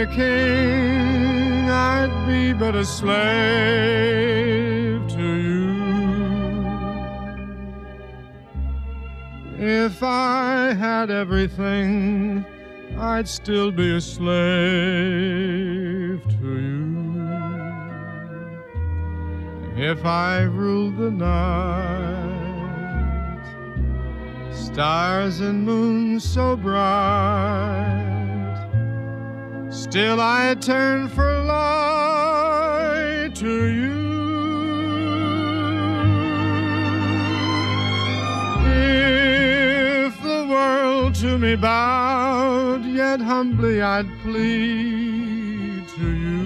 king, I'd be but a slave to you. If I had everything, I'd still be a slave to you. If I ruled the night, stars and moon so bright, still I'd turn for light to you. If the world to me bowed, yet humbly I'd plead to you.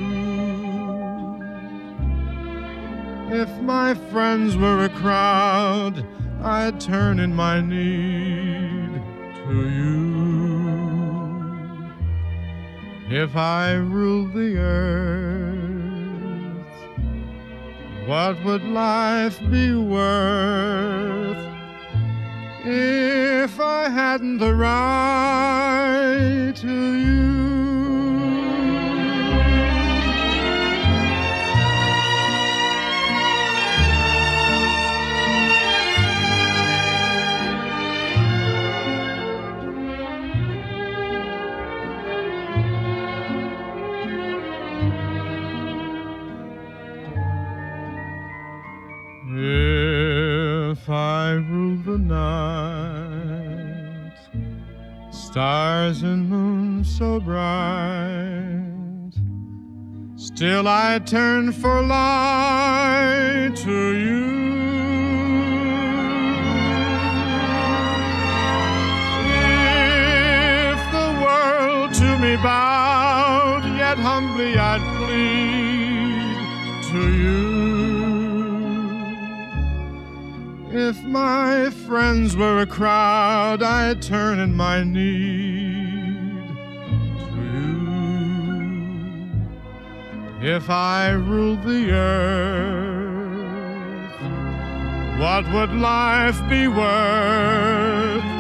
If my friends were a crowd, I'd turn in my need to you. If I ruled the earth, what would life be worth if I hadn't the right to you? If I ruled the night, stars and moon so bright, still I turn for light to you. If the world to me bowed, yet humbly I'd plead to you. If my friends were a crowd, I'd turn in my need to you. If I ruled the earth, what would life be worth